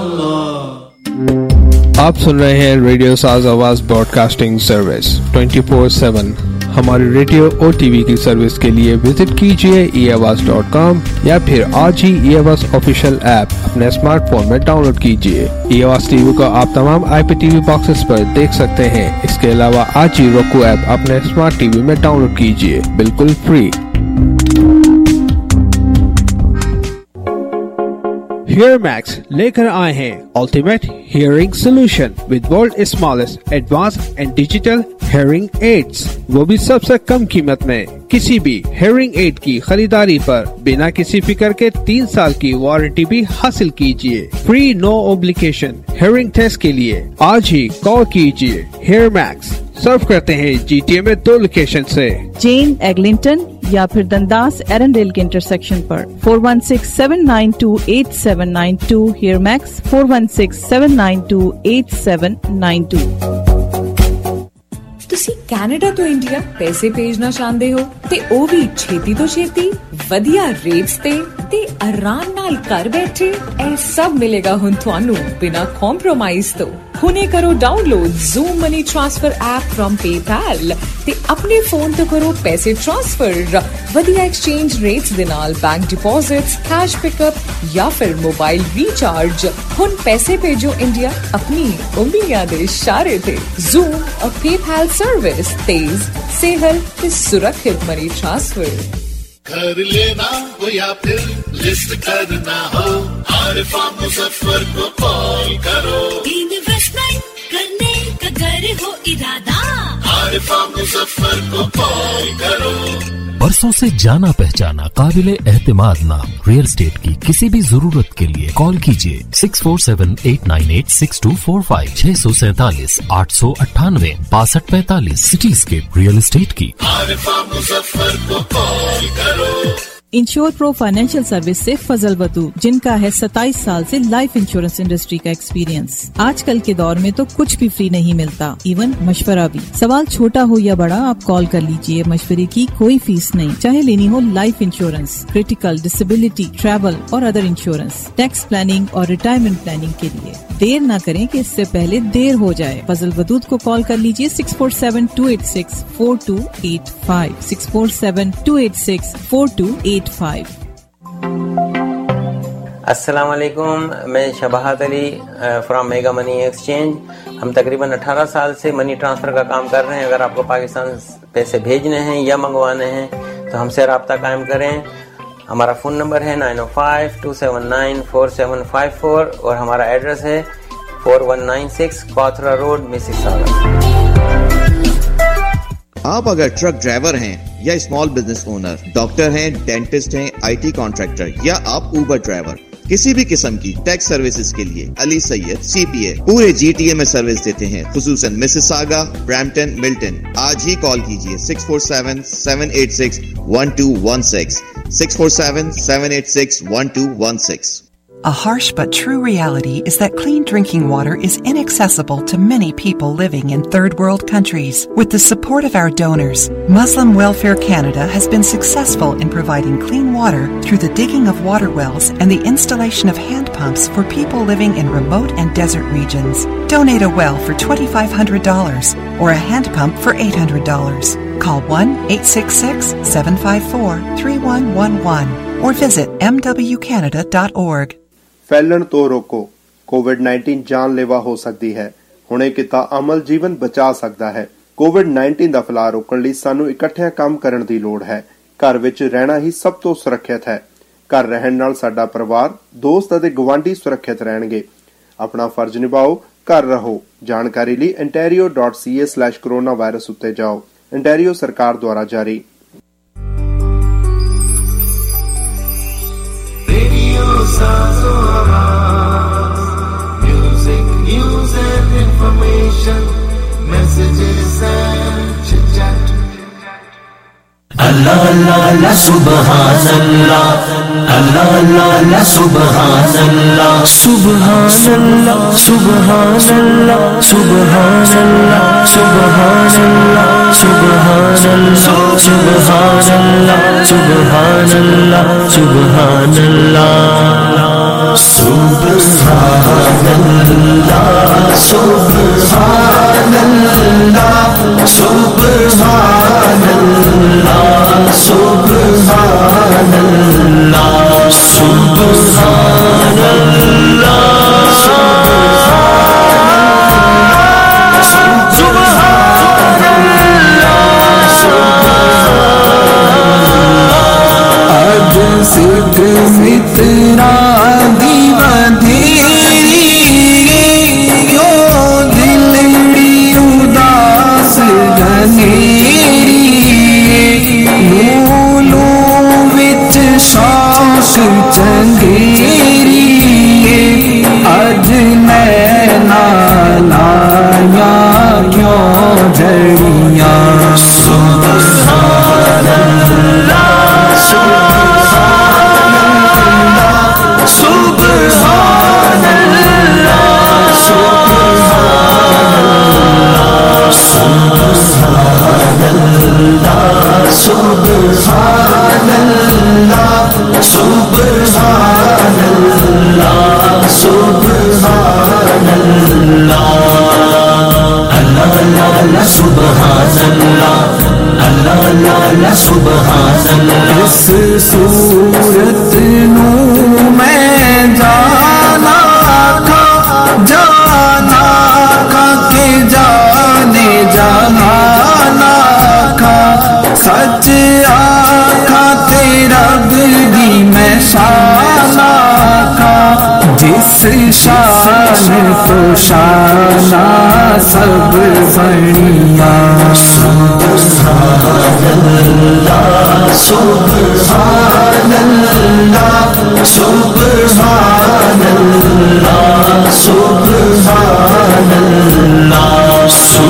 الله. आप सुन रहे हैं रेडियो साज आवाज ब्रॉडकास्टिंग सर्विस 24/7। हमारी रेडियो और टीवी की सर्विस के लिए विजिट कीजिए eAwaz.com या फिर आज ही eAwaz ऑफिशियल ऐप अपने स्मार्टफोन में डाउनलोड कीजिए। eAwaz टीवी को आप तमाम IPTV बॉक्सेस पर देख सकते हैं। इसके अलावा आज ही roku ऐप अपने स्मार्ट टीवी में डाउनलोड कीजिए, बिल्कुल फ्री। HearMax लेकर आए हैं ultimate hearing solution with world smallest advance and digital hearing aids, वो भी सबसे कम कीमत में। किसी भी हियरिंग एड की खरीदारी पर बिना किसी फिक्र के 3 साल की वारंटी भी हासिल कीजिए। Free no obligation hearing test के लिए आज ही कॉल कीजिए। HearMax सर्व करते हैं GTA में 2 लोकेशन से, जेन एग्लिंटन या फिर दंदास एरनडेल के इंटरसेक्शन पर। 4167928792 HearMax 4167928792। ਤੁਸੀਂ ਕੈਨੇਡਾ ਤੋਂ ਇੰਡੀਆ ਪੈਸੇ ਭੇਜਣਾ ਚਾਹੁੰਦੇ ਹੋ ਤੇ ਉਹ ਵੀ ਛੇਤੀ ਤੋਂ ਛੇਤੀ ਵਧੀਆ ਰੇਟਸ ਤੇ ਆਰਾਮ ਨਾਲ ਘਰ ਬੈਠੇ। ਇਹ ਸਭ ਮਿਲੇਗਾ ਹੁਣ ਤੁਹਾਨੂੰ ਬਿਨਾਂ ਕੰਪਰੋਮਾਈਜ਼ ਤੋਂ। ਹੁਣੇ ਕਰੋ ਡਾਊਨਲੋਡ Zoom Money Transfer ਐਪ from PayPal ਤੇ ਆਪਣੇ ਫੋਨ ਤੋਂ ਕਰੋ ਪੈਸੇ ਟ੍ਰਾਂਸਫਰ ਵਧੀਆ ਐਕਸਚੇਂਜ ਰੇਟਸ ਦੇ ਨਾਲ, ਬੈਂਕ ਡਿਪੋਜ਼ਿਟਸ, ਕੈਸ਼ ਪਿਕਅਪ ਜਾਂ ਫਿਰ ਮੋਬਾਈਲ ਰੀਚਾਰਜ। ਹੁਣ ਪੈਸੇ ਭੇਜੋ ਇੰਡੀਆ ਆਪਣੀ ਉਂਗਲੀਆਂ ਦੇ ਇਸ਼ਾਰੇ ਤੇ। Zoom और PayPal सर्विस तेज, सेहल ते सुरक्षित मनी ट्रांसफर। घर लेना हो या फिर लिस्ट करना हो, आरिफा मुजफ्फर को कॉल करो। इन्वेस्टमेंट करने का घर हो इरादा, आरिफा मुजफ्फर को कॉल करो। बरसों से जाना पहचाना काबिले एहतिमाद नाम रियल एस्टेट की किसी भी जरूरत के लिए कॉल कीजिए 6478986245 647 898 6245 सिटीस्केप रियल एस्टेट की। आरिफा मुजफ्फर को कॉल करो। इंश्योर प्रो फाइनेंशियल सर्विस से फजल वतू, जिनका है 27 साल से लाइफ इंश्योरेंस इंडस्ट्री का एक्सपीरियंस। आजकल के दौर में तो कुछ भी फ्री नहीं मिलता, इवन मशवरा भी। सवाल छोटा हो या बड़ा, आप कॉल कर लीजिए। मशवरे की कोई फीस नहीं, चाहे लेनी हो life insurance, critical, disability, travel और अदर इंश्योरेंस, टैक्स प्लानिंग और रिटायरमेंट प्लानिंग के लिए। देर न करें कि इससे पहले देर हो जाए। फजल वदूद को कॉल कर लीजिए 6472864285 6472864285। अस्सलाम वालेकुम, मैं Shabahat Ali from mega money exchange. हम तकरीबन 18 साल से मनी ट्रांसफ़र का काम कर रहे हैं। अगर आपको पाकिस्तान पैसे भेजने हैं या मंगवाने हैं तो हमसे रब्ता कायम करें। हमारा फ़ोन नंबर है 905-279-4754 और हमारा एड्रेस है 4196 कॉथरा रोड, मिसिसागा। आप अगर ट्रक ड्राइवर हैं या स्मॉल बिजनेस ओनर, डॉक्टर हैं, डेंटिस्ट हैं, IT कॉन्ट्रैक्टर या आप ऊबर ड्राइवर, किसी भी किस्म की टैक्स सर्विसेज के लिए अली सैयद CPA पूरे GTA में सर्विस देते हैं, खुसूसन मिसिसागा, ब्रैम्पटन, मिल्टन। आज ही कॉल कीजिए 647-786-1216 647-786-1216। A harsh but true reality is that clean drinking water is inaccessible to many people living in third world countries. With the support of our donors, Muslim Welfare Canada has been successful in providing clean water through the digging of water wells and the installation of hand pumps for people living in remote and desert regions. Donate a well for $2,500 or a hand pump for $800. Call 1-866-754-3111 or visit mwcanada.org. ਫੈਲਣ ਤੋਂ ਰੋਕੋ। ਕੋਵਿਡ-19 ਜਾਨਲੇਵਾ ਹੋ ਸਕਦੀ ਹੈ। ਹੁਣੇ ਕੀਤਾ ਅਮਲ ਜੀਵਨ ਬਚਾ ਸਕਦਾ ਹੈ। ਕੋਵਿਡ-19 ਦਾ ਫੈਲਾਅ ਰੋਕਣ ਲਈ ਸਾਨੂੰ ਇਕੱਠਿਆਂ ਕੰਮ ਕਰਨ ਦੀ ਲੋੜ ਹੈ। ਘਰ ਵਿੱਚ ਰਹਿਣਾ ਹੀ ਸਭ ਤੋਂ ਸੁਰੱਖਿਅਤ ਹੈ। ਘਰ ਰਹਿਣ ਨਾਲ ਸਾਡਾ ਪਰਿਵਾਰ, ਦੋਸਤ ਅਤੇ ਗਵਾਂਢੀ ਸੁਰੱਖਿਅਤ ਰਹਿਣਗੇ। ਆਪਣਾ ਫਰਜ਼ ਨਿਭਾਓ, ਘਰ ਰਹੋ। ਜਾਣਕਾਰੀ ਲਈ ontario.ca/coronavirus ਉੱਤੇ ਜਾਓ। ontario ਸਰਕਾਰ ਦੁਆਰਾ ਜਾਰੀ। Music, news and information, messages and chit-chat. Allah, Allah, Allah, Subhanallah. Allah, Allah, Allah, Subhanallah. Subhanallah, Subhanallah, Subhanallah, Subhanallah, Subhanallah, Subhanallah, Subhanallah, Subhanallah. Subhanallah, Subhanallah, Subhanallah, Subhanallah, Subhanallah. मित्रा दीवधेरी यो दिलड़ी उदास गनेरी लोलो विच सांस चंगेरी अज नैना लाया क्यों जड़िया। सुबहानल्लाह, इस सूरत नू मैं जाना खा के जाने जहाना खा सच आखा तेरा दी मैं शाना खा जिस शान तो शाना सब बनिया। सुबहानल्लाह, सुबहानल्लाह, सुबहानल्लाह, सुबहानल्लाह,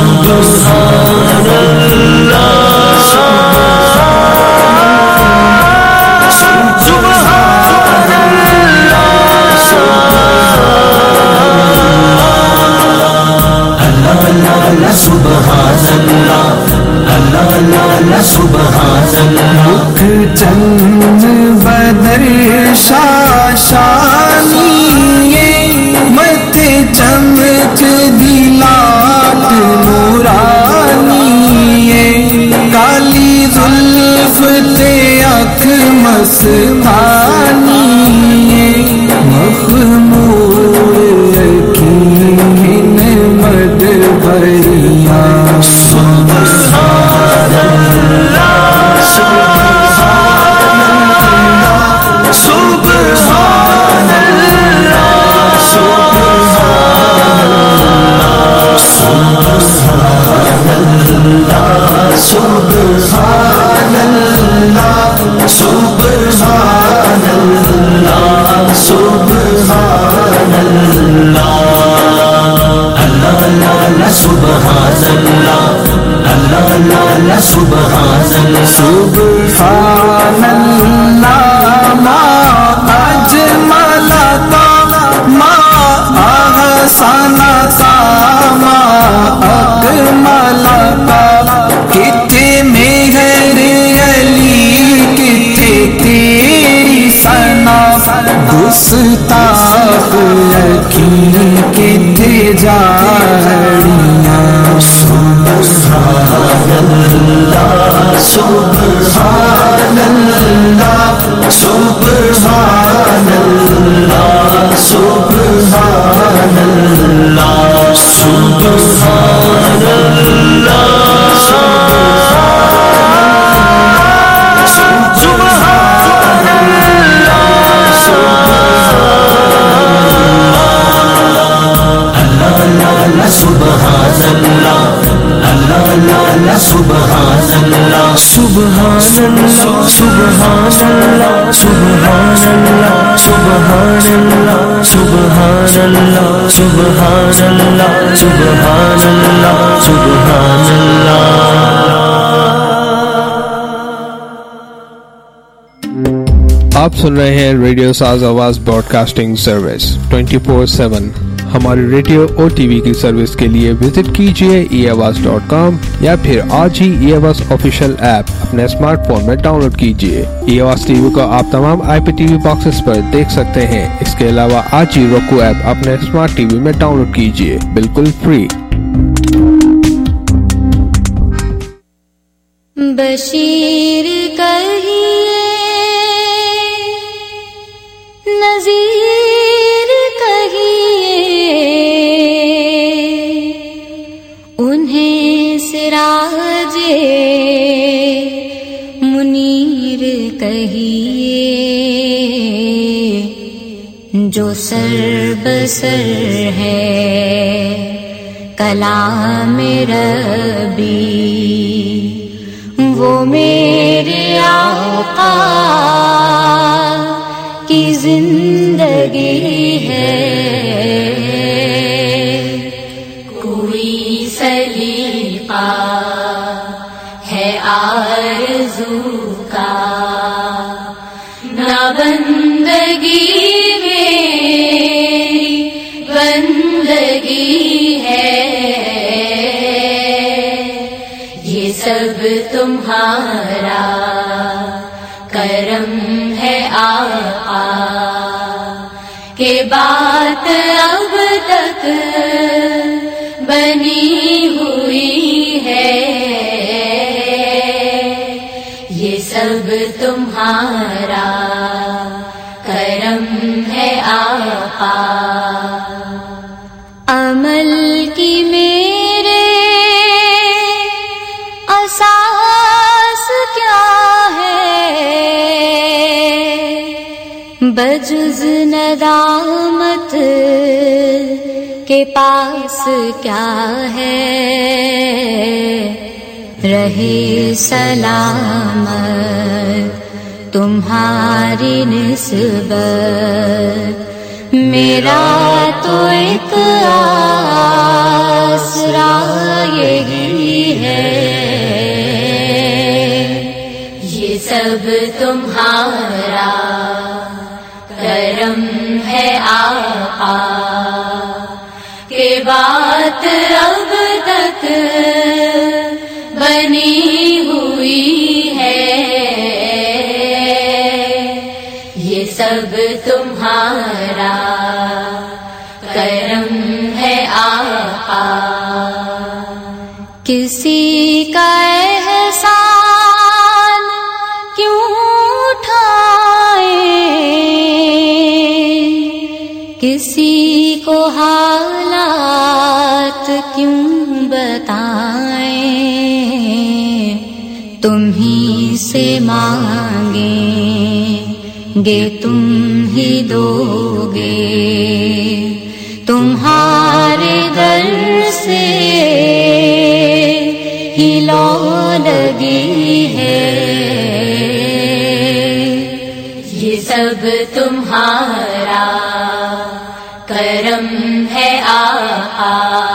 सुबहानल्लाह। मुख चंद बदर शाशानी मत चमक दिलात नूरानी काली जुल्फ ते अख मस्तानी मखमूर यकीन मद भरिया। सुबहानल्लाह, सुबहानल्लाह, सुबहानल्लाह, سبحان اللہ اللہ اللہ سبحان اللہ سبحان اللہ ما اجمل ما احسن ما اکمل کتنے مہر علی کتنے تیری ثنا گستاخ یقین کتنے جاڑیاں سبحان اللہ سبحان اللہ سبحان اللہ سبحان اللہ سبحان سبحان اللہ اللہ سبحان اللہ سبحان اللہ سبحان اللہ سبحان اللہ سبحان اللہ سبحان اللہ سبحان اللہ سبحان اللہ سبحان اللہ. آپ سن رہے ہیں ریڈیو ساز آواز براڈ کاسٹنگ سروس 24/7. ہماری ریڈیو اور ٹی وی کی سروس کے لیے وزٹ کیجیے eAwaz.com یا پھر آج ہی eAwaz آفیشیل ایپ اپنے اسمارٹ فون میں ڈاؤن لوڈ کیجیے. eAwaz ٹی وی کو آپ تمام آئی پی ٹی وی باکسز پر دیکھ سکتے ہیں. اس کے علاوہ آج ہی روکو ایپ اپنے اسمارٹ ٹی وی میں ڈاؤن لوڈ کیجیے بالکل فری. بشیر کہیے نذیر کہیے انہیں سراج منیر کہیے جو سر بسر ہے کلام ربی وہ میرے آقا کی زندگی ہے. کوئی سلیقہ ہے آرزو کا نہ بندگی میری بندگی ہے. یہ سب تمہارا کرم ہے آقا کہ بات اب تک بنی ہوئی ہے. یہ سب تمہارا کرم ہے آقا. عمل کی میرے اساس کیا ہے بجز ندامت کے پاس کیا ہے. رہے سلامت تمہاری نسبت میرا تو ایک آسرا یہی ہے. یہ سب تمہارا کرم ہے آقا کہ بات اب تک بنی ہوئی ہے. یہ سب تمہارا کرم ہے آقا. کسی کا احسان کیوں اٹھائیں کسی کو حالات کیوں بتائیں تم ہی سے مانگیں گے تم ہی دو گے تمہارے در سے ہی لو لگی ہے. یہ سب تمہارا کرم ہے آقا